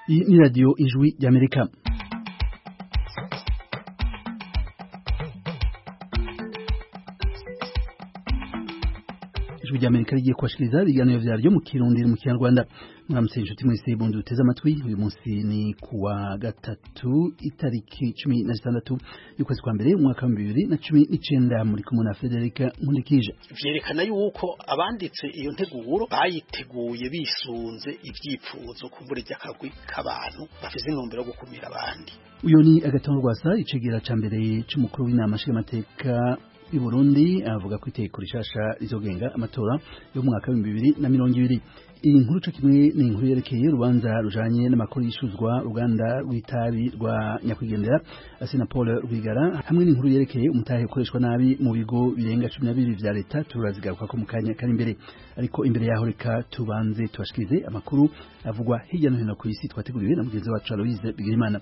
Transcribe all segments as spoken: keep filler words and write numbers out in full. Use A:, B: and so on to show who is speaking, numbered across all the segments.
A: Iyi ni radio Ijwi ry'Amerika. Ijwi ry'Amerika rigiye kwashikiriza ibiganiro vyaryo mu Kirundi mu Kinyarwanda. Mwaramutse inshuti mwese bundu duteze amatwi. Uyu munsi ni kuwa gatatu itariki cumi na zitandatu y'ukwezi kwa mbere umwaka wa bibiri na cumi n'icenda, muri kumwe na Frederica Nkundikije.
B: Vyerekana yuko abanditse iyo nteguro bayiteguye bisunze ivyipfuzo kumbura ry'akagwi k'abantu bafise intumbero yo gukumira abandi.
A: Uyo ni Agathon Rwasa, icegera ca mbere c'umukuru w'inama nshingamateka i Burundi, avuga ko iteko rishasha rizogenga amatora yo mu mwaka wa bibiri na mirongo ibiri. Iyi nkuru co kimwe ni inkuru yerekeye urubanza rujanye n'amakuru yishuzwa uruganda rw'itabi rwa nyakwigendera Asena Paul Rwigara, hamwe n'inkuru yerekeye umutahe ukoreshwa nabi mu bigo birenga cumi na bibiri vya leta. Turazigaruka ko mu kanya kari imbere, ariko imbere yaho reka tubanze tubashikirize amakuru avugwa hirya no hino ku isi twateguriwe na mugenzi wacu Aloise Bigirimana.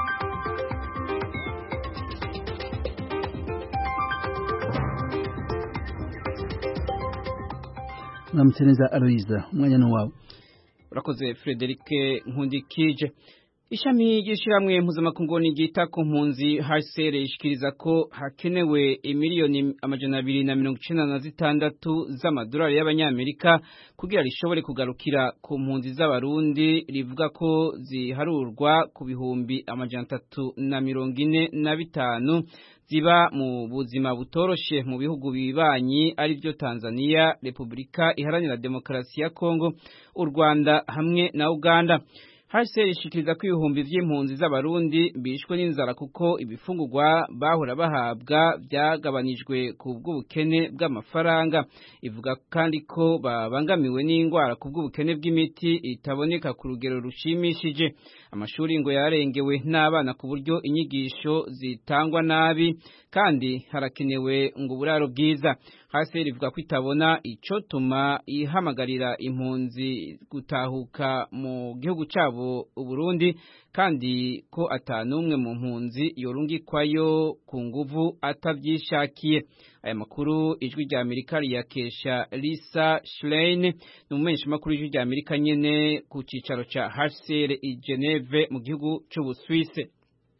A: Namteneza Aloise, umwanya no wawe.
C: Urakoze Frederic Nkundikije. Ishami ry'ishiramwe mpuzamakungu ryita ku mpunzi H C R ishikiriza ko hakenewe imiliyoni amajana abiri na mirongo icenda na zitandatu z'amadolari y'abanyamerika kugira rishobore kugarukira ku mpunzi z'abarundi, rivuga ko ziharurwa ku bihumbi amajana atatu na mirongo ine na bitanu ziba mu buzima butoroshe mu bihugu bibanyi ari byo Tanzania, Republika Iharanira Demokarasi ya Kongo, u Rwanda hamwe na Uganda. H C R ishikiriza ko ibihumbi vy'impunzi z'abarundi bishwe n'inzara kuko ibifungurwa bahora bahabwa byagabanijwe ku bw'ubukene bw'amafaranga. Ivuga kandi ko babangamiwe n'ingwara ku bw'ubukene bw'imiti itaboneka ku rugero rushimishije. Amashuri ngo yarengewe n'abana ku buryo inyigisho zitangwa nabi, kandi harakenewe ngo uburaro bwiza. H C R ivuga ko itabona ico tuma ihamagarira impunzi gutahuka mu gihugu cabo Uburundi, kandi ko atanumwe mu mpunzi yorungikwayo ku nguvu atavyishakiye. Aya makuru Ijwi rya Amerika riyakesha Lisa Schlein, n'umumenyesha makuru Ijwi rya Amerika nyene ku cicaro ca H C R i Geneve mu gihugu c'Ubuswise.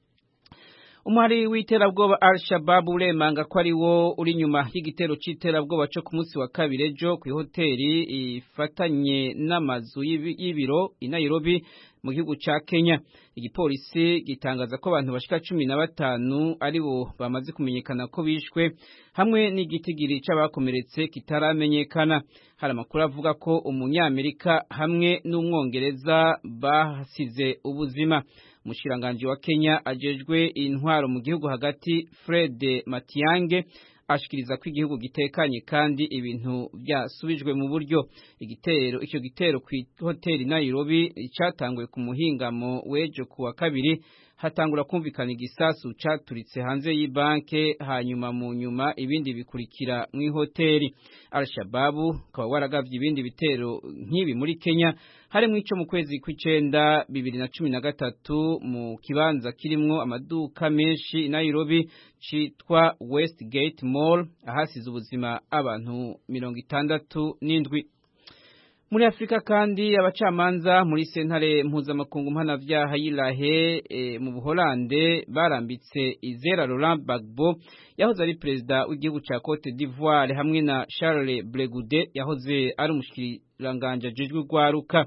C: Umuhari w'iterabwoba Al-Shabaab uremanga ko ari wo uri nyuma y'igitero c'iterabwoba co ku munsi wa kabiri ejo ku hoteli ifatanye n'amazu y'ibiro i Nairobi mu gihugu ca Kenya. Igipolisi gitangaza ko abantu bashika cumi na batanu ari bo bamaze kumenyekana ko bishwe, hamwe n'igitigiri c'abakomeretse kitaramenyekana. Hari amakuru avuga ko umunyamerika hamwe n'umwongereza bahasize ubuzima. Umushikiranganji wa Kenya ajejwe intwaro mu gihugu hagati Fred Matiang'i ashikiriza ko igihugu gitekanye kandi ibintu byasubijwe mu buryo. Igitero icyo gitero ku hoteli Nairobi cyatanguye ku muhingamo wejo kuwa kabiri, hatangura kumvikana igisasu caturitse hanze y'ibanke, hanyuma mu nyuma ibindi bikurikira mu hoteli. Al-Shabaab kaba waragavye ibindi bitero nk'ibi muri Kenya, harimo ico mu kwezi kw'icenda bibiri na cumi na gatatu mu kibanza kirimwo amaduka menshi Nairobi citwa Westgate Mall, ahasize ubuzima abantu mirongo itandatu n'indwi. Muri Afrika kandi abacamanza muri sentare mpuzamakungu mpanavyaha y'Irahe e, mu Buholande barambitse Izera Laurent Gbagbo yahoze ari perezida w'igihugu ca Cote d'Ivoire, hamwe na Charles Ble Goude yahoze ari umushikiranganje ajejwe gwaruka.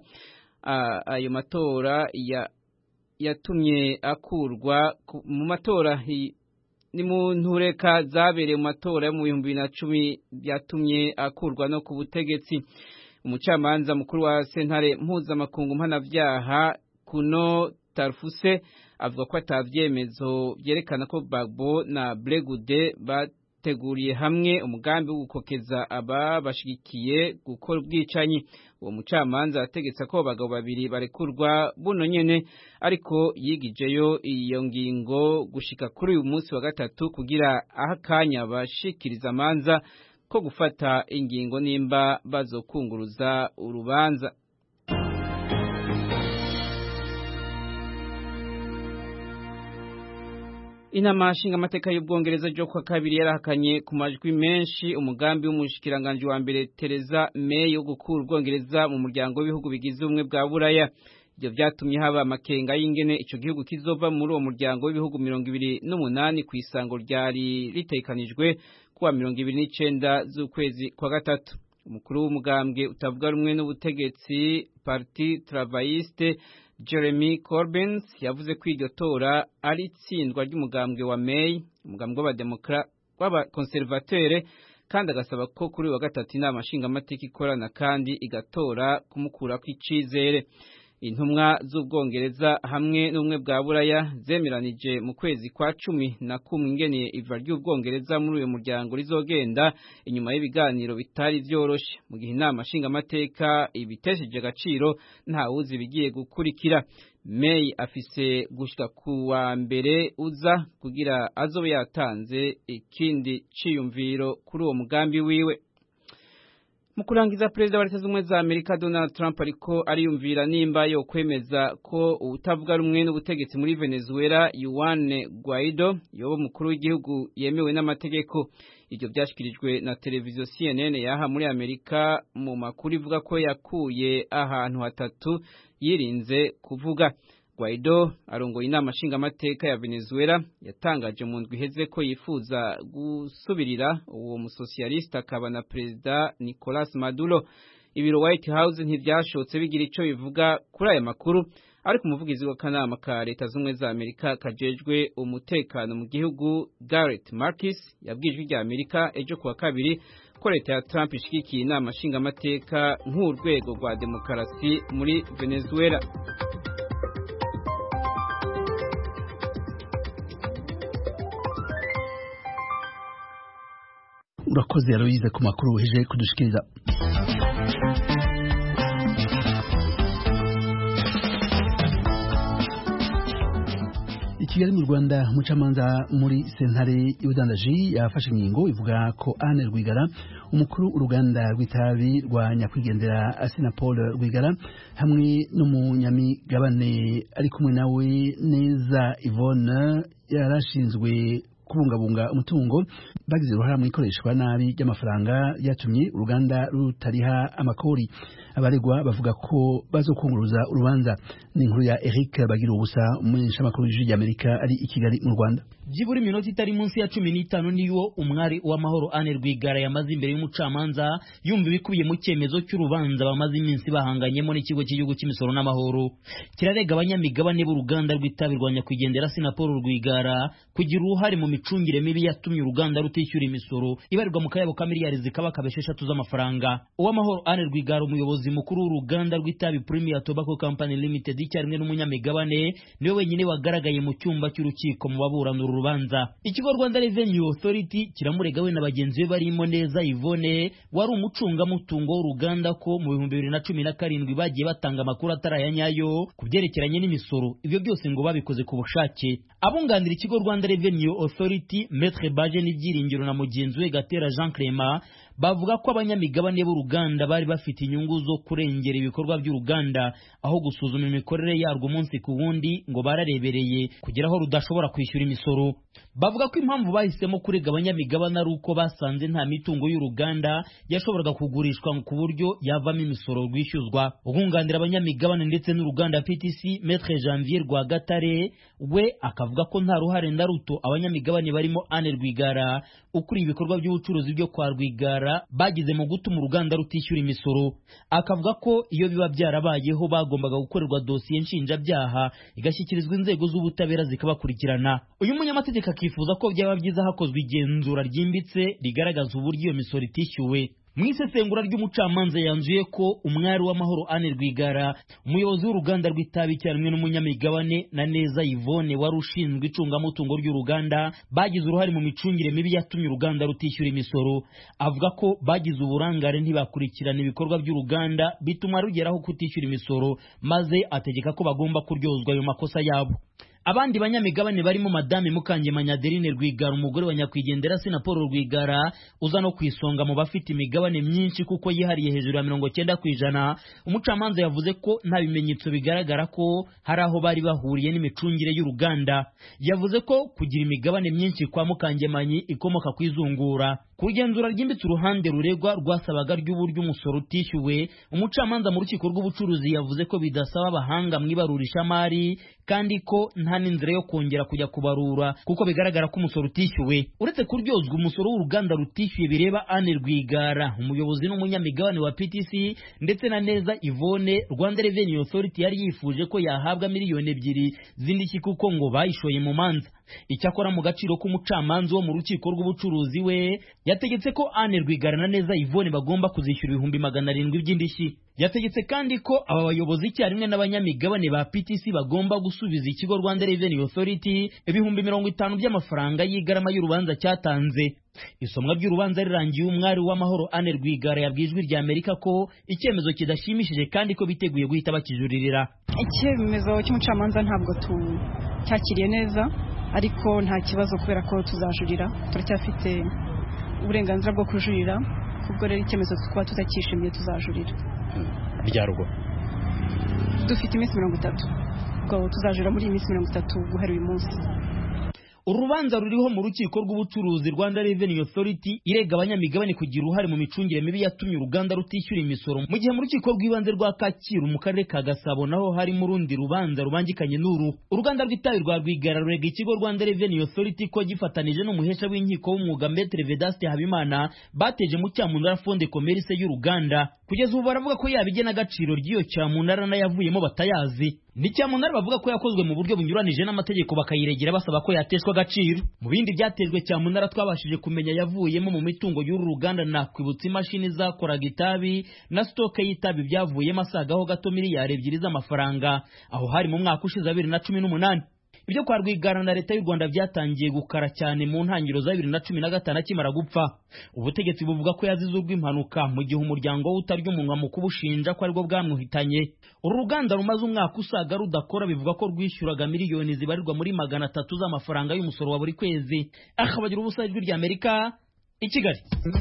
C: Ayo matora ya yatumye akurwa mu matora ni mu ntureka zabereye mu matora yo mu bihumbi bibiri na cumi, yatumye akurwa no ku butegetsi. Umucamanza mukuru wa sentare mpuzamakungu mpanavyaha Kuno Tarfuse avuga ko atavyemezo vyerekana ko Gbagbo na Ble Goude bateguriye hamwe umugambi wo gukokeza aba bashigikiye gukora ubwicanyi. Uwo mucamanza ategetse ko abagabo babiri barekurwa buno nyene, ariko yigijeyo iyo ngingo gushika kuri uyu munsi wa gatatu kugira ahakanya bashikiriza amanza ko gufata ingingo nimba bazokunguruza urubanza. Inama nshingamateka y'Ubwongereza ryo kwa kabiri yarahakanye ku majwi menshi umugambi w'umushikiranganje wa mbere Theresa May wo gukura Ubwongereza mu muryango w'ibihugu bigize ubumwe bwa Buraya. ibyo byatumye haba amakenga y'ingene ico gihugu kizova muri uwo muryango w'ibihugu mirongo ibiri n'umunani ku isango ryari ritekanijwe kuwa mirongo ibiri n'icenda z'ukwezi kwa gatatu. Umukuru w'umugambwe utavuga rumwe n'ubutegetsi Parti Travailliste Jeremy Corbyn yavuze ko iryo tora ari itsindwa ry'umugambwe wa May, umugambwe w'abademokra w'abakonservateur, kandi agasaba ko kuri wa gatatu inama nshingamateka ikorana kandi igatora kumukura kw'icizere. Intumwa z'Ubwongereza hamwe n'ubumwe bwa Buraya zemeranije mu kwezi kwa cumi na kumwe ingene iva ry'Ubwongereza muri uyu muryango rizogenda inyuma y'ibiganiro bitari vyoroshe. Mu gihe inama nshingamateka ibitesheje agaciro nta wuzi bigiye gukurikira. May afise gushika kuwa mbere uza kugira azobe yatanze ikindi ciyumviro kuri uwo mugambi wiwe. Mu kurangiza, Perezida wa Leta Zunze Ubumwe za Amerika Donald Trump ariko ariyumvira nimba yo kwemeza ko utavuga rumwe n'ubutegetsi muri Venezuela Juan Guaido yoba mukuru w'igihugu yemewe n'amategeko. Ibyo byashikirijwe na televiziyo C N N yaha muri Amerika mu makuru ivuga ko yakuye ahantu hatatu yirinze kuvuga. Guaido arongoye inama nshingamateka ya Venezuela yatangaje mu ndwi iheze ko yifuza gusubirira uwo musosiyalista akaba na Perezida Nicolas Maduro. Ibiro White House ntivyashotse bigira ico bivuga kuri aya makuru, ariko umuvugizi w'akanama ka Leta Zunze za Amerika kajejwe umutekano mu gihugu Garrett Marcus yabwijwe rya Amerika ejo kuwa kabiri ko leta ya Trump ishigikiye inama nshingamateka nk'urwego rwa demokarasi muri Venezuela.
A: Urakoze Aloise ku makuru uheje kudushikiriza. I Kigali mu Rwanda, umucamanza muri sentare y'ubudandaji yafashe ingingo ivuga ko Anne Rwigara, umukuru uruganda rw'itabi rwa nyakwigendera Assinapol Rwigara, hamwe n'umunyamigabane ari kumwe nawe Neza Yvonne yarashinzwe kubungabunga umutungo bagize uruhara mu ikoreshwa nabi ry'amafaranga yatumye uruganda rutariha amakori. Abaregwa bavuga ko bazokunguruza urubanza. Ni inkuru ya Eric Bagira ubusa, umumenyesha makuru y'ijwi ry'Amerika ari i Kigali mu Rwanda.
D: Jiburi minota itari munsi ya cumi n'itanu niyo umwari w'amahoro Anne Rwigara yamaze imbere y'umucamanza yumva ibikubiye mu cyemezo cy'urubanza bamaze iminsi bahanganyemo n'ikigo cy'igihugu cy'imisoro n'amahoro. Kirarega abanyamigabane b'uruganda rw'itabi rwa nyakwigendera Assinapol Rwigara kugira uruhare mu micungire mibi yatumye uruganda rutishyura imisoro ibarirwa mu kayabo ka miliyari zikaba kabesheshatu z'amafaranga. Uwamahoro Anne Rwigara, umuyobozi mukuru w'uruganda rw'itabi Premier Tobacco Company Limited icyarimwe n'umunyamigabane, niwe wenyine wagaragaye mu cyumba cy'urukiko mu baburana urubanza. Ikigo Rwanda Revenue Authority kiramurega we na bagenzi be barimo Neza Yvonne wari umucunga mutungo w'uruganda ko mu bihumbi bibiri na cumi na karindwi bagiye batanga amakuru ataraya nyayo kubyerekeranye n'imisoro. Ibyo byose ngo babikoze ku bushake. Abunganira ikigo Rwanda Revenue Authority Maître Baje n'ibyiringiro na mugenzi we Gatera Jean Clément bavuga ko abanyamigabane b'uruganda bari bafite inyungu zo kurengera ibikorwa by'uruganda aho gusuzuma imikorere yarwo umunsi ku wundi ngo bararebereye kugera aho rudashobora kwishyura imisoro. Bavuga ko impamvu bahisemo kurega abanyamigabane ari uko basanze nta mitungo y'uruganda yashoboraga kugurishwa ku buryo yavamo imisoro rwishyuzwa. Ubunganira abanyamigabane ndetse n'uruganda P T C Maître Janvier Rwagatare we akavuga ko nta ruhare na ruto abanyamigabane barimo Anne Rwigara ukuriye ibikorwa by'ubucuruzi byo kwa Rwigara bagize mu gutuma uruganda rutishyura imisoro. Akavuga ko iyo biba byarabayeho bagombaga gukorerwa dosiye nshinjabyaha igashyikirizwa inzego z'ubutabera zikabakurikirana. Uyu munyamategeko akifuza ko byaba byiza hakozwe igenzura ryimbitse rigaragaza uburyo iyo misoro itishyuwe. Mu isesengura ry'umucamanza yanzuye ko umwari w'amahoro Anne Rwigara, umuyobozi w'uruganda rw'itabi cyarimwe n'umunyamigabane na Neza Yvonne wari ushinzwe icungamutungo ry'uruganda bagize uruhare mu micungire mibi yatumye uruganda rutishyura imisoro. Avuga ko bagize uburangare ntibakurikirana ibikorwa by'uruganda bituma rugeraho kutishyura imisoro, maze ategeka ko bagomba kuryozwa ayo makosa yabo. Abandi banyamigabane barimo Madame Mukangemanyi Adeline Rwigara, umugore wa nyakwigendera Assinapol Rwigara uza no kwisonga mu bafite imigabane myinshi kuko yihariye hejuru ya mirongo cyenda ku ijana. Umucamanza yavuze ko nta bimenyetso bigaragara ko hari aho bari bahuriye n'imicungire y'uruganda. Yavuze ko kugira imigabane myinshi kwa Mukangemanyi ikomoka kwizungura kugenzura ryimbitse uruhande ruregwa rwasabaga ry'uburyo umusoro utishyuwe, umucamanza mu rukiko rw'ubucuruzi yavuze ko bidasaba abahanga mu ibarurishamari kandi ko nta n'inzira yo kongera kujya kubarura kuko bigaragara ko umusoro utishyuwe. Uretse kuryozwa umusoro w'uruganda rutishyuye bireba Anne Rwigara, umuyobozi n'umunyamigabane wa P T C, ndetse na Neza Yvonne, Rwanda Revenue Authority yari yifuje ko yahabwa miliyoni ebyiri z'indishyi kuko ngo bayishoye mu manza. Icyakora mu gaciro k'umucamanza wo mu rukiko rw'ubucuruzi we yategetse ko Anne Rwigara na Neza Yvonne bagomba kuzishyura ibihumbi magana arindwi by'indishyi. Yategetse kandi ko aba bayobozi icyarimwe n'abanyamigabane ba P T C bagomba gusubiza ikigo Rwanda Revenue Authority ibihumbi mirongo itanu by'amafaranga y'igarama y'urubanza cyatanze. Isomwa ry'urubanza rirangiye umwari w'amahoro Anne Rwigara yabwiye Ijwi rya Amerika ko icyemezo kidashimishije kandi ko biteguye guhita bakijuririra.
E: Icyemezo cy'umucamanza ntabwo cyakiriye neza, ariko nta kibazo kubera ko tuzajurira, turacyafite uburenganzira bwo kujurira, kubwo rero icyemezo twaba tutakishimiye tuzajurira.
D: Byarugwa
E: dufite iminsi mirongo itatu, ubwo tuzajurira muri iyi minsi mirongo itatu guhera uyu munsi.
D: Urubanza ruriho mu rukiko rw'ubucuruzi Rwanda Revenue Authority irega abanyamigabane kugira uruhare mu micungire mibi yatumye uruganda rutishyura imisoro, mu gihe mu rukiko rw'ibanze rwa Kacyiru mu karere ka Gasabo naho hari mu rundi rubanza rubangikanye n'uru. Uruganda rw'itabi rwa Rwigara rurega ikigo Rwanda Revenue Authority ko gifatanije n'umuhesha w'inkiko w'umwuga Maître Vedaste Habimana bateje mu cyamunara Fonde Commerce y'uruganda. Kugeza ubu baravuga ko yabigena agaciro ry'iyo cyamunara n'ayavuyemo batayazi. Ni cyamunara bavuga ko yakozwe mu buryo bunyuranije n'amategeko bakayiregera basaba ko yateshwa agaciro. Mu bindi byatejwe cyamunara twabashije kumenya yavuyemo mu mitungo y'uru ruganda na kwibutsa imashini zakoraga itabi na stoke y'itabi byavuyemo asagaho gato miliyari ebyiri z'amafaranga, aho hari mu mwaka ushize bibiri na cumi n'umunani. Ibyo kwa Rwigara na leta y'u Rwanda byatangiye gukara cyane mu ntangiriro za bibiri na cumi na gatanu akimara gupfa. Ubutegetsi buvuga ko yazize urw'impanuka mu gihe umuryango we utarya umunwa mu kubushinja ko aribwo bwamwuhitanye. Uru ruganda rumaze umwaka usaga rudakora, bivuga ko rwishyuraga miliyoni zibarirwa muri magana atatu z'amafaranga y'umusoro wa buri kwezi. Akabagira ubusa Ijwi rya Amerika i Kigali.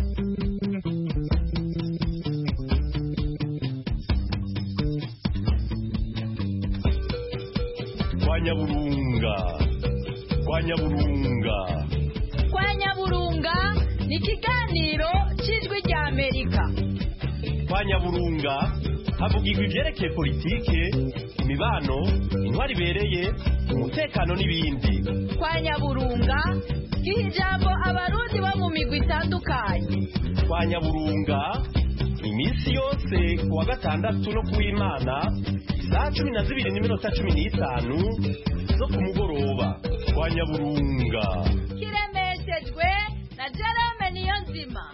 F: Kwa Nyaburunga, kwa Nyaburunga,
G: kwa Nyaburunga ni ikiganiro cy'Ijwi rya Amerika.
F: Kwa Nyaburunga havugirwa ibyerekeye politike, imibano, intwari ibereye, umutekano n'ibindi.
G: Kwa Nyaburunga giha ijambo abarundi bo mu migwi itandukanye.
F: Kwa Nyaburunga iminsi yose kuwa gatandatu no kuw'Imana saa cumi na zibiri n'iminota cumi n'itanu zo ku mugoroba. Kwa Nyaburunga
G: kiremeshejwe na Jerome Niyonzima.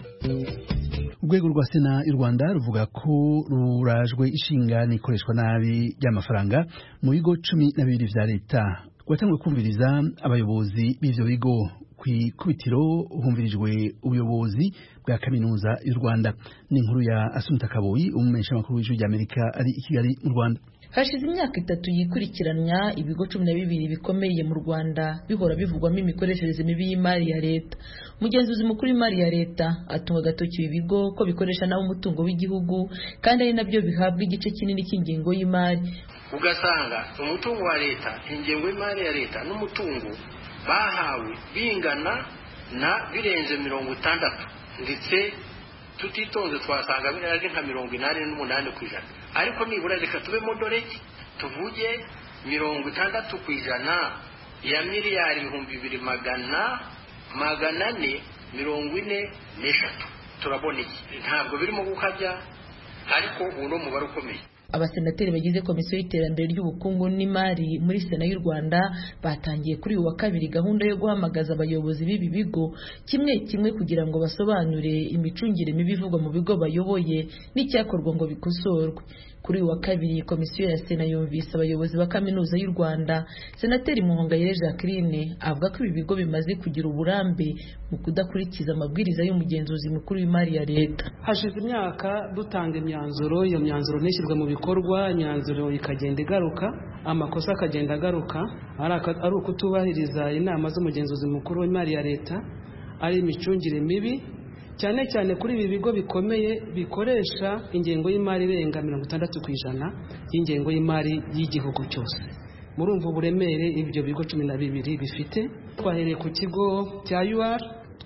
A: Urwego rwa Sena y'u Rwanda ruvuga ko rurajwe ishinga n'ikoreshwa nabi ry'amafaranga mu bigo cumi na bibiri vya leta. Rwatanguye kumviriza abayobozi b'ivyo bigo. Kwikubitiro humvirijwe ubuyobozi bwa kaminuza y'u Rwanda. Ni inkuru ya Asumta Kaboyi, umumenyesha makuru w'Ijwi rya Amerika ari i Kigali mu Rwanda.
H: Hashize imyaka itatu yikurikiranya ibigo cumi na bibiri bikomeye mu Rwanda bihora bivugwamo imikoreshereze mibi y'imari ya leta. Umugenzuzi mukuru w'imari ya leta atunga agatoki ibi bigo ko bikoresha nawo umutungo w'igihugu kandi ari nabyo bihabwa igice kinini cy'ingengo y'imari.
I: Ugasanga umutungo wa leta, ingengo y'imari ya leta n'umutungo bahawe bingana na birenze mirongo itandatu, ndetse tutitonze twasanga biraje nka mirongo inani n'umunani ku ijana. Ariko nibura reka tube modoreki tuvuge mirongo itandatu ku ijana ya miliyari ibihumbi bibiri magana magana ane mirongo ine n'eshatu. Turabona iki ntabwo birimo gukabya, ariko uno mubare ukomeye.
H: Abasenateri bagize komisiyo y'iterambere ry'ubukungu n'imari muri Sena y'u Rwanda batangiye kuri uyu wa kabiri gahunda yo guhamagaza abayobozi b'ibi bigo kimwe kimwe kugira ngo basobanure imicungire mibi ivugwa mu bigo bayoboye n'icyakorwa ngo bikosorwe. Kuri uyu wa kabiri komisiyo ya Sena yumvise abayobozi ba kaminuza y'u Rwanda. Senateri Muhongayire Jacqueline avuga ko ibi bigo bimaze kugira uburambe mu kudakurikiza amabwiriza y'umugenzuzi mukuru w'imari ya leta.
J: Hashize imyaka dutanga imyanzuro, iyo myanzuro nishyirwa mu bikorwa, imyanzuro ikagenda igaruka, amakosa akagenda agaruka, ari ukutubahiriza inama z'umugenzuzi mukuru w'imari ya leta, ari imicungire mibi cyane cyane kuri ibi bigo bikomeye bikoresha ingengo y'imari irenga mirongo itandatu ku ijana y'ingengo y'imari y'igihugu cyose. Murumva uburemere ibyo bigo cumi na bibiri bifite. Twahereye ku kigo cya U R,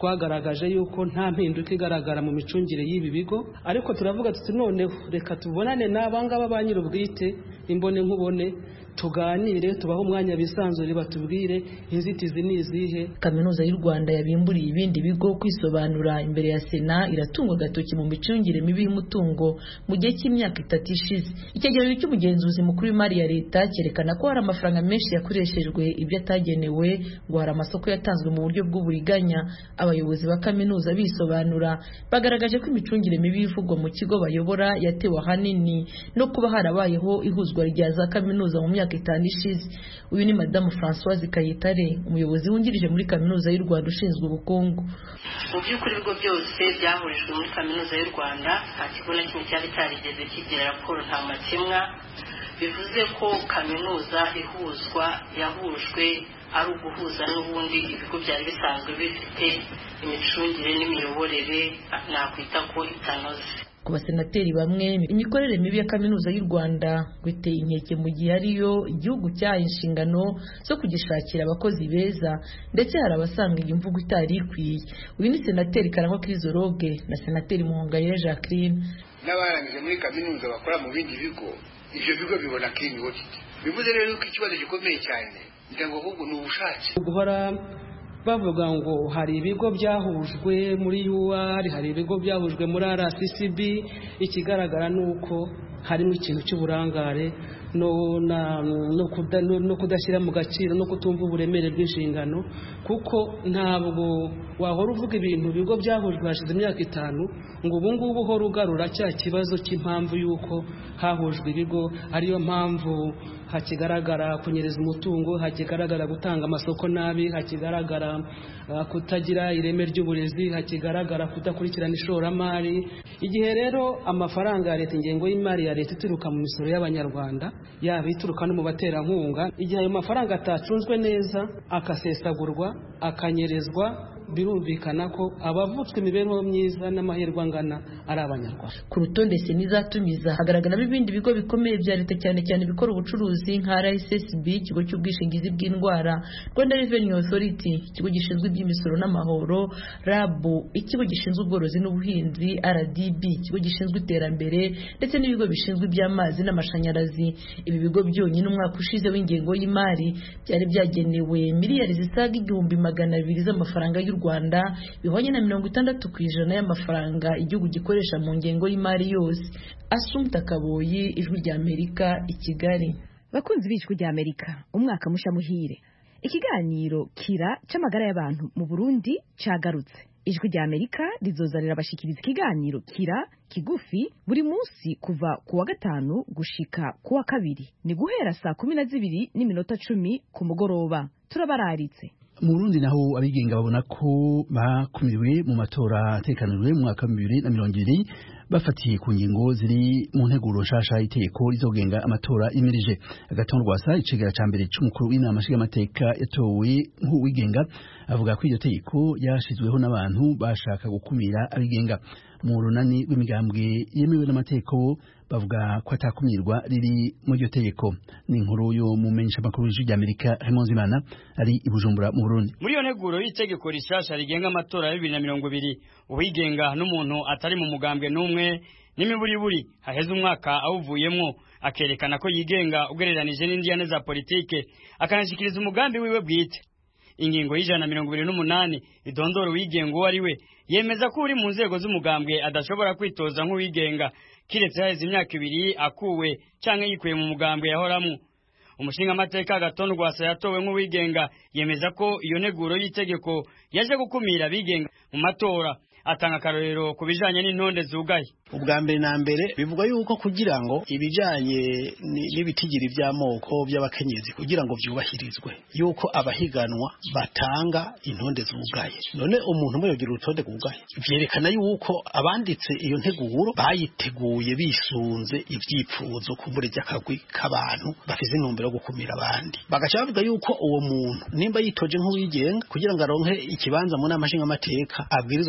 J: twagaragaje yuko nta mpinduka igaragara mu micungire y'ibi bigo, ariko turavuga tuti noneho reka tubonane n'abangaba ba nyir'ubwite imbone nkubone, tuganire tubaho umwanya bisanzure batubwire inzitizi ni izihe.
H: Kaminuza y'u Rwanda yabimburiye ibindi bigo kwisobanura imbere ya Sena iratungwa gatoki mu micungire mibi y'umutungo mu gihe cy'imyaka itatu ishize. Icyegeranyo cy'umugenzuzi mukuru w'imari ya leta cyerekana ko hari amafaranga menshi yakoreshejwe ibyo atagenewe, ngo hari amasoko yatanzwe mu buryo bw'uburiganya. Abayobozi ba kaminuza bisobanura bagaragaje ko imicungire mibi ivugwa mu kigo bayobora yatewe ahanini no kuba harabayeho ihuzwa rya za kaminuza mu myaka itanu ishize. Uyu ni Madamu Françoise Kayitare, umuyobozi wungirije muri Kaminuza y'u Rwanda ushinzwe ubukungu.
K: Mu by'ukuri ibigo byose byahurijwe muri Kaminuza y'u Rwanda nta kigo na kimwe cyari cyarigeze kigira raporo nta makemwa, bivuze ko kaminuza ihuzwa yahujwe ari uguhuza n'ubundi ibigo byari bisanzwe bifite imicungire n'imiyoborere nakwita ko itanoze.
H: Ku basenateri bamwe imikorere mibi ya Kaminuza y'u Rwanda gwiteye inkeke mu gihe ariyo igihugu cyaha inshingano zo kugishakira abakozi beza, ndetse hari abasanga iyi mvugo itari ikwiye. Uyu ni Senateri Karangwa Krizoroge na Senateri Muhongayire Jacqueline.
L: N'abarangije muri kaminuza bakora mu bindi bigo, ivyo bigo bibona clean audit. Bivuze rero ko ikibazo gikomeye cyane ndango ahubwo ni ubushake.
J: Guhora bavuga ngo hari ibigo byahujwe muri U R, hari ibigo byahujwe muri R C C B, ikigaragara nuko harimo ikintu cy'uburangare no na no, kuda, no, no kudashyira mu gaciro no kutumva uburemere bw'inshingano, kuko ntabwo wahora uvuga ibintu bigo byahujwe hashize imyaka itanu ngo ubu ngubu uhora ugarura cya kibazo cy'impamvu yuko hahujwe ibigo, ariyo mpamvu hakigaragara kunyereza umutungo, hakigaragara gutanga amasoko nabi, hakigaragara uh, kutagira ireme ry'uburezi, hakigaragara kudakurikirana ishoramari. Igihe rero amafaranga ya leta, ingengo y'imari ya leta ituruka mu misoro y'abanyarwanda, yaba ituruka no mu baterankunga, igihe ayo mafaranga atacunzwe neza akasesagurwa akanyerezwa, birumvikana ko abavutswe imibereho myiza n'amahirwe angana ari abanyarwanda.
H: Ku rutonde Sena izatumiza hagaragaramo ibindi bigo bikomeye bya leta, cyane cyane bikora ubucuruzi nka R S S B, ikigo cy'ubwishingizi bw'indwara, Rwanda Revenue Authority, ikigo gishinzwe iby'imisoro n'amahoro, R A B, ikigo gishinzwe ubworozi n'ubuhinzi, R D B, ikigo gishinzwe iterambere, ndetse n'ibigo bishinzwe iby'amazi n'amashanyarazi. Ibi bigo byonyine umwaka ushize w'ingengo y'imari byari byagenewe miliyari zisaga igihumbi magana abiri z'amafaranga y'u Rwanda, bihwanye na mirongo itandatu ku ijana y'amafaranga igihugu gikoresha mu ngengo y'imari yose. Assumpta Kaboyi, Ijwi rya Amerika, i Kigali.
M: Bakunzi b'Ijwi rya Amerika, umwaka musha muhire. Ikiganiro kira c'amagara y'abantu mu Burundi cagarutse. Ijwi rya Amerika rizozanira abashikiriza ikiganiro kira kigufi buri munsi kuva ku wa gatanu gushika ku wa kabiri, ni guhera saa kumi na zibiri n'iminota cumi ku mugoroba. Turabararitse.
A: Mu Burundi naho abigenga babona ko bakumiriwe mu matora atekanijwe mu mwaka wa bibiri na mirongo ibiri bafatiye ku ngingo ziri mu nteguro nshasha y'iteko rizogenga amatora imirije. Agatongo Rwasa, icegera ca mbere c'umukuru w'inama nshingamateka yatowe nk'uwigenga, avuga ko iryo teko yashizweho n'abantu bashaka gukumira abigenga. Mu runani rw'imigambwe yemewe n'amategeko bavuga ko atakumirwa riri mu ryo tegeko. Ni inkuru yo mu menyesha makuru y'Ijwi rya Amerika Raymond Zimana ari i Bujumbura mu Burundi.
N: Muri yo nteguro y'itegeko rishasha rigenga amatora ya bibiri na mirongo ibiri, uwigenga n'umuntu atari mu mugambwe n'umwe n'imiburiburi haheze umwaka awuvuyemwo akerekana ko yigenga ugereranije n'indiyane za politike, akanashikiriza umugambi wiwe bwite. Ingingo y'ijana na mirongo ibiri n'umunani idondora uwigenga uwo ari we, yemeza ko uri mu nzego z'umugambwe adashobora kwitoza nk'uwigenga kiretse haheze imyaka ibiri akuwe canke yikuye mu mugambwe yahoramwo. Umushingamateka Agatongo Rwasa yatowe nk'uwigenga yemeza ko iyo nteguro y'itegeko yaje gukumira abigenga mu matora, atanga akarorero ku bijanye n'intonde zugaye.
B: Ubwa mbere na mbere bivuga yuko kugira ngo ibijanye n'ibitigiri by'amoko by'abakenyezi kugira ngo vyubahirizwe, yuko abahiganwa batanga intonde zugaye. None umuntu umwe yogira urutonde rwugaye, vyerekana yuko abanditse iyo nteguro bayiteguye bisunze ivyipfuzo kumbure ry'akagwi k'abantu bafise intumbero yo gukumira abandi. Bagaca bavuga yuko uwo muntu nimba yitoje nk'uwigenga kugira ngo aronke ikibanza mu nama nshingamateka abwirizwa kuronka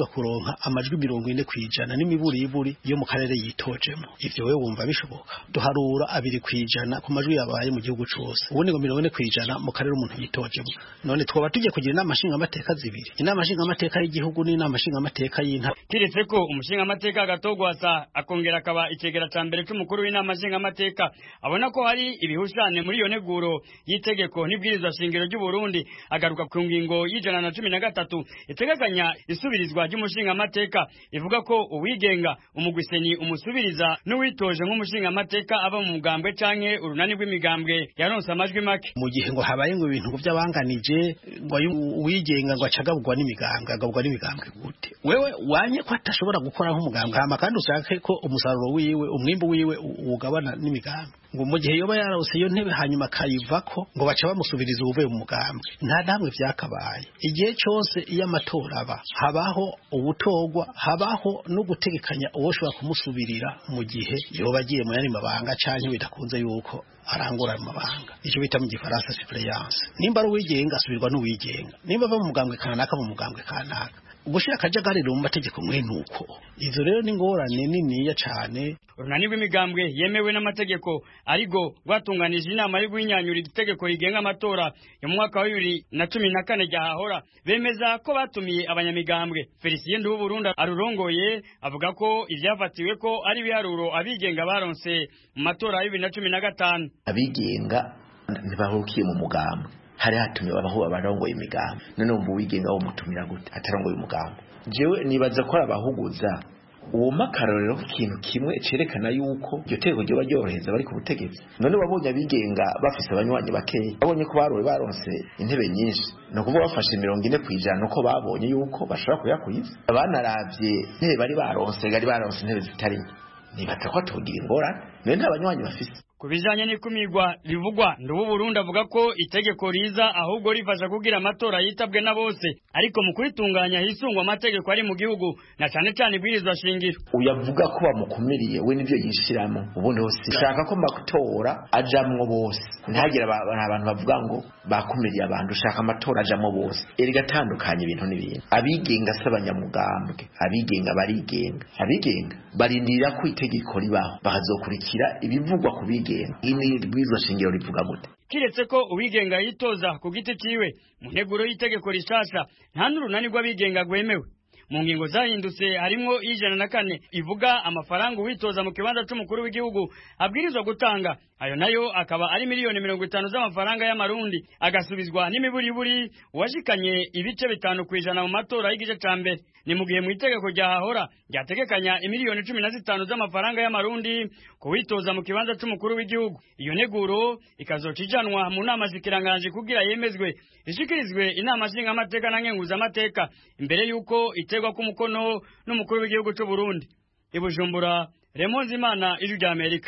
B: kuronka amajwi mirongo ine kwijana n'imiburiburi yo mu karere yitojemo. Ivyo wewe wumva bishoboka? Duharura abiri kwijana ku majwi yabaye mu gihugu cose, ubundi ngo mirongo ine kwijana mu karere umuntu yitojemo. None twaba tujye kugira inama nshinga amateka zibiri, inama nshinga amateka y'igihugu n'inama nshinga amateka y'intara.
N: Kiretse ko umushinga amateka Gatogwasa akongera akaba icegera ca mbere c'umukuru w'inama nshinga amateka, abona ko hari ibihushane muri iyo neguro y'itegeko n'ibwirizwa shingiro ry'u Burundi, agaruka ku ngingo y'ijana na cumi na gatatu itegekanya isubirizwa ry'umushinga amateka ivuga ko uwigenga umugwiseni umusubiriza n'uwitoje nk'umushinga amateka aba mu mugambwe canke urunani rw'imigambwe yaronse amajwi make.
B: Mu gihe ngo habaye ngo ibintu by'abanganije ngo uwigenga ngo acagabugwa n'imigambwe, agabugwa n'imigambwe gute? Wewe wanye ko atashobora gukora nk'umugambwe hama kandi ushaka ko umusaruro wiwe umwimbo wiwe ugabana n'imigambwe, ngo mu gihe yoba yarose iyo ntebe hanyuma kayivako ngo baca bamusubiriza uvuye mu mugambwe. Nta namwe vyakabaye. Igihe cyose iyo amatora aba habaho ubutogwa, habaho no gutegekanya uwo shobora kumusubirira mu gihe yoba agiye mu yandi mabanga canke bidakunze yuko arangura amabanga. Icyo bita mu gifaransa suppléance. Nimba ari uwigenga asubirwa n'uwigenga, nimba ava mu mugambwe kanaka mu mugambwe kanaka. Ugushira kajagariro mu mategeko mwene uko. Izo rero ni ngorane niniya cane.
N: Urunani rw'imigambwe yemewe n'amategeko arigo rwatunganije inama yo guhinyanyura itegeko rigenga amatora yo mu mwaka wa bibiri na cumi na kane ryahahora, bemeza ko batumiye abanyamigambwe. Felicien Ndubu Burundi arurongoye avuga ko ivyafatiwe ko ari biharuro abigenga baronse mu matora ya bibiri na cumi na gatanu.
O: Abigenga ntibahukiye mu mugambwe, hari hatumiwe abaho abarongoye imigambi, none umbu wigenga wo mutumira gute atarongoye umugambi? Jewe nibaza ko abahuguza uwo makarorero ikintu kimwe cerekana yuko iryo tegeko ryo baryohereza bari ku butegetsi. None wabonye abigenga bafise abanywanyi bakeya, babonye ko barowe baronse intebe nyinshi, no kuvuga bafashe mirongo ine kwijana uko babonye yuko bashobora kuyakwiza. Abanaravye intebe bari baronse gari baronse intebe zitari nke, nibaza ko atogira ingorane, none nta banywanyi bafise.
N: Kubijanye n'ikumirwa rivugwa, Ndubu Burundi avuga ko itegeko riza ahubwo rifasha kugira amatora yitabwe na bose, ariko mu kuritunganya hisungwa amategeko ari mu gihugu na cyane cyane ibwirizwa shingiro.
O: Uyavuga ko bamukumiriye we nivyo yishiramo, ubundi hose ushaka ko matora ajamwo bose, ntagira abantu bavuga ngo bakumiriye abantu, ushaka amatora ajamwo bose. Erega tandukanye ibintu n'ibintu. Abigenga s'abanyamugambwe, abigenga barigenga, abigenga barindira ko itegeko ribaho bakazokurikira ibivugwa ku bigenga. Ini bwizo shingiro rivuga gute?
N: Kiretse ko uwigenga yitoza ku giti ciwe mu nteguro y'itegeko rishasha, nta n'urunani rw'abigenga rwemewe. Mu ngingo zahindutse harimwo ijana na kane ivuga amafaranga uwitoza mu kibanza c'umukuru w'igihugu abwirizwa gutanga, ayo nayo akaba ari miliyoni mirongo itanu z'amafaranga y'amarundi, agasubizwa n'imiburiburi uwashikanye ibice bitanu kwijana mu matora y'igice ca mbere. Ni mu gihe mu itegeko ryahahora ryategekanya imiliyoni cumi na zitanu z'amafaranga y'amarundi kuwitoza mu kibanza c'umukuru w'igihugu. Iyo neguro ikazocijyanwa mu nama zikiranganje kugira yemezwe ishikirizwe inama nshinga amateka na nkenguza amateka imbere yuko itegwa ku mukono n'umukuru w'igihugu c'u Burundi. I Bujumbura, Raymond Zimana, Ijwi rya Amerika.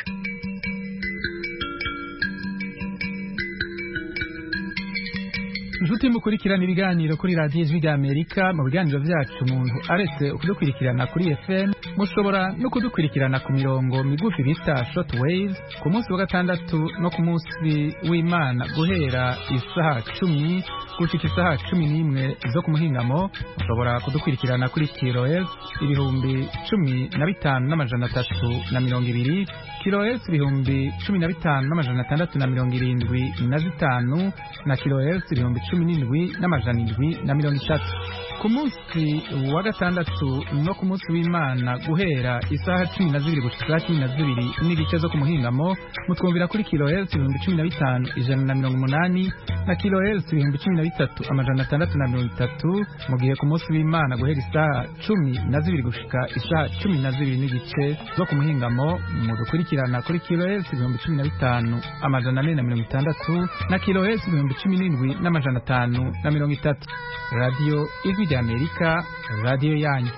P: Inshuti mukurikirana ibiganiro kuri radiyo Ijwi rya Amerika, mu biganiro vyacu umuntu aretse kudukurikirana kuri F M, mushobora no kudukurikirana ku mirongo migufi bita short waves ku munsi wa gatandatu no ku munsi w'Imana guhera isaha cumi gushika isaha cumi n'imwe zo ku muhingamo. Mushobora kudukurikirana kuri kilohertz ibihumbi cumi na bitanu n'amajana atatu na mirongo ibiri, kilohertz ibihumbi cumi na bitanu n'amajana atandatu na mirongo irindwi na zitanu, na kilohertz ibihumbi cumi n'indwi n'amajana indwi na mirongo itatu. Ku munsi wa gatandatu no ku munsi w'Imana guhera isaha cumi na zibiri gushika cumi na zibiri n'igice zo ku muhingamo, mutwumvira kuri kilohertz ibihumbi cumi na bitanu ijana na mirongo umunani, na kilohertz ibihumbi cumi na bitatu amajana atandatu na mirongo itatu. Mu gihe ku munsi w'Imana guhera isaha cumi na zibiri gushika isaha cumi na zibiri n'igice zo ku muhingamo, mudukurikirana kuri kilohertz ibihumbi cumi na bitanu amajana ane na mirongo itandatu, na kilohertz ibihumbi cumi n'indwi n'amajana atanu na mirongo itatu. Radio Ijwi rya Amerika, radio yanyu.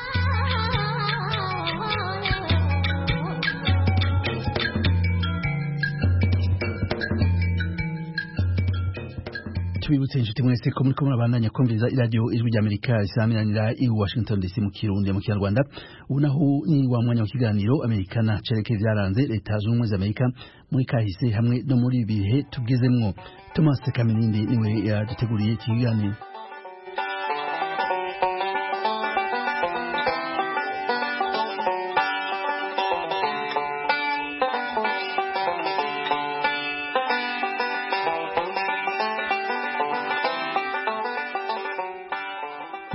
A: Tubibutse inshuti mwese ko muriko murabandanya kumviriza radio Ijwi rya Amerika isaminanira i Washington D C mu Kirundi mu Kinyarwanda. Ubu naho ni wa mwanya w'ikiganiro Amerikana cereke vyaranze leta z'ubumwe za Amerika muri kahise hamwe no muri bihe tugezemwo. Thomas Kaminindi niwe yaduteguriye ikiganiro.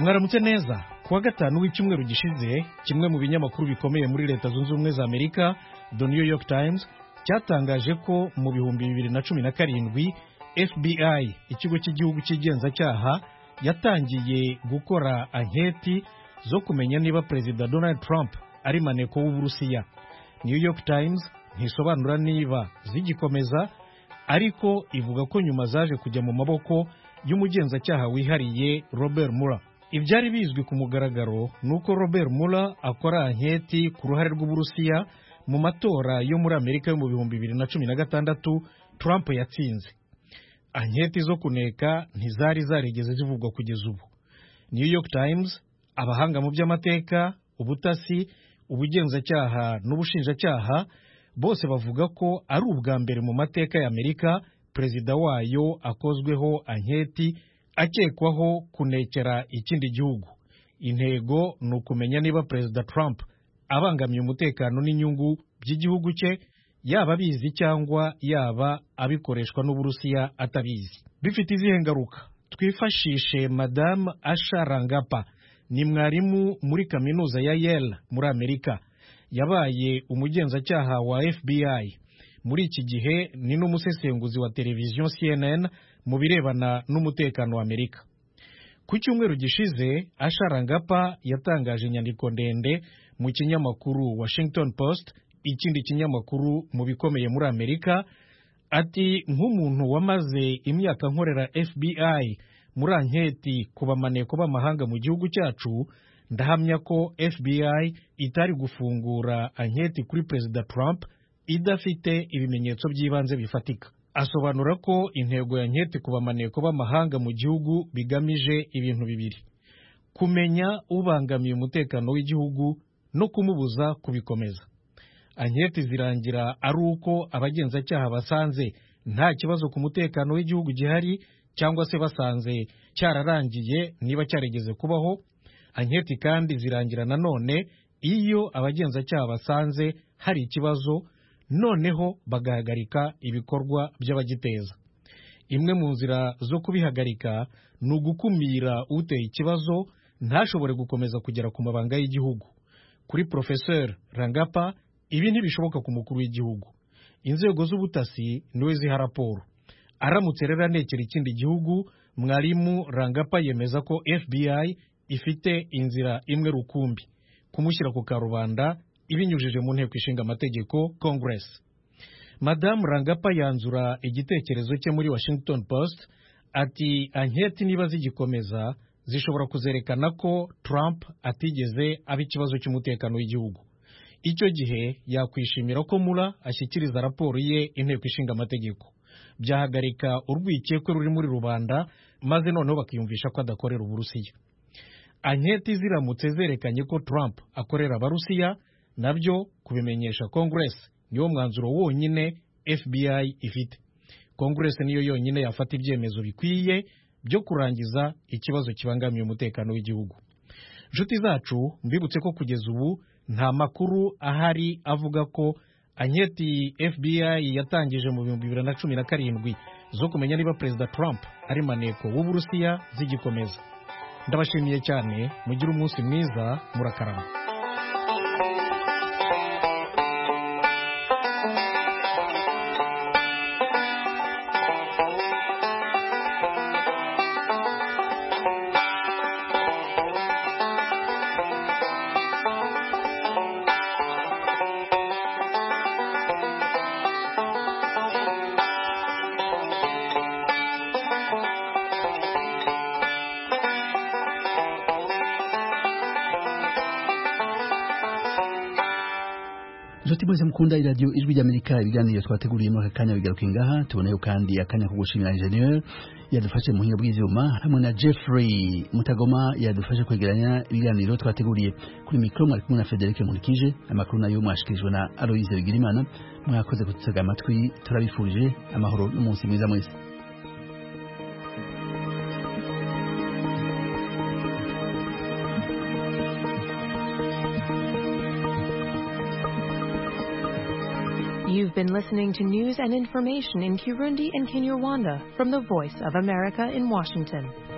Q: mwaramutse neza. Kuwa gatanu w'icyumweru gishize, kimwe mu binyamakuru bikomeye muri Leta Zunze Ubumwe za Amerika, The New York Times, cyatangaje ko mu bihumbi bibiri na cumi na karindwi F B I, ikigo cy'igihugu cy'igenzacyaha, yatangiye gukora anketi zo kumenya niba Perezida Donald Trump ari maneko w'Uburusiya. New York Times ntisobanura niba zigikomeza, ariko ivuga ko nyuma zaje kujya mu maboko y'umugenzacyaha wihariye Robert Mueller. Ibyari bizwi ku mugaragaro nuko Robert Mueller akora anketi ku ruhare rw'Uburusiya mu matora yo muri Amerika yo mu bihumbi bibiri na cumi na gatandatu Trump yatsinze. Anketi zo kuneka ntizari zarigeze zivugwa kugeza ubu. New York Times, abahanga mu by'amateka, ubutasi, ubugenzacyaha n'ubushinjacyaha bose bavuga ko ari ubwa mbere mu mateka ya Amerika perezida wayo akozweho anketi akekwaho kunekera ikindi gihugu. Intego ni ukumenya niba Perezida Trump abangamiye umutekano n'inyungu by'igihugu cye, yaba abizi cyangwa yaba abikoreshwa n'Uburusiya atabizi. Bifite izihe ngaruka? Twifashishe Madame Asha Rangappa, ni mwarimu muri kaminuza ya Yale muri Amerika. Yabaye umugenzacyaha wa F B I. Muri iki gihe ni n'umusesenguzi wa televiziyo C N N mu birebana n'umutekano wa Amerika. Ku cyumweru gishize, Asha Rangappa yatangaje inyandiko ndende mu kinyamakuru Washington Post, ikindi kinyamakuru mu bikomeye muri Amerika, ati nk'umuntu wamaze imyaka nkorera F B I muri anketi ku bamaneko b'amahanga mu gihugu cyacu, ndahamya ko F B I itari gufungura anketi kuri Perezida Trump idafite ibimenyetso by'ibanze bifatika. Asobanura ko intego ya anketi ku bamaneko b'amahanga mu gihugu bigamije ibintu bibiri: kumenya ubangamiye umutekano w'igihugu no kumubuza kubikomeza. Anketi zirangira ari uko abagenzacyaha basanze nta kibazo ku mutekano w'igihugu gihari, cyangwa se basanze cyararangiye niba cyarigeze kubaho. Anketi kandi zirangira nanone iyo abagenzacyaha basanze hari ikibazo, noneho bagahagarika ibikorwa by'abagiteza. Imwe mu nzira zo kubihagarika ni ugukumira uteye ikibazo ntashobore gukomeza kugera ku mabanga y'igihugu. Kuri Professeur Rangappa, ibi ntibishoboka ku mukuru w'igihugu. Inzego z'ubutasi niwe ziha raporo. Aramutse rero anekera ikindi gihugu, mwarimu Rangappa yemeza ko F B I ifite inzira imwe rukumbi: kumushyira ku karubanda ibinyujije mu nteko ishinga amategeko Congress. Madame Rangappa yanzura igitekerezo cye muri Washington Post ati anketi niba zigikomeza zishobora kuzerekana ko Trump atigeze aba ikibazo cy'umutekano w'igihugu. Icyo gihe yakwishimira ko Mueller ashyikiriza raporo ye inteko ishinga amategeko. Byahagarika urwikekwe ruri muri rubanda, maze noneho bakiyumvisha ko adakorera Uburusiya. Anketi ziramutse zerekanye ko Trump akorera Abarusiya, nabyo kubimenyesha Congress niwo mwanzuro wonyine F B I ifite. Congress niyo yonyine yafata ibyemezo bikwiye byo kurangiza ikibazo kibangamiye umutekano w'igihugu. Nshuti zacu, mbibutse ko kugeza ubu nta makuru ahari avuga ko anketi F B I yatangije mu bihumbi bibiri na cumi na karindwi zo kumenya niba Perezida Trump ari maneko w'Uburusiya zigikomeza. Ndabashimiye cyane, mugire umunsi mwiza, murakarama.
A: Joti mwese mukunda iradiyo Ijwi ry'Amerika, ibiganiro twateguriye mu kanya bigaruka ngaha. Tuboneyo kandi akanya ko gushimira ingenieur yadufashe mu buhinga bw'ivyuma, hamwe na Jeffrey Mutagoma yadufashe kwegeranya ibiganiro twateguriye. Kuri mikro mwari kumwe na Frederic Nkurikije, amakuru nayo mwashikirijwe na Aloise Bigirimana. Mwakoze kututega amatwi, turabifurije amahoro n'umunsi mwiza mwese.
R: You've been listening to news and information in Kirundi and Kinyarwanda from the Voice of America in Washington.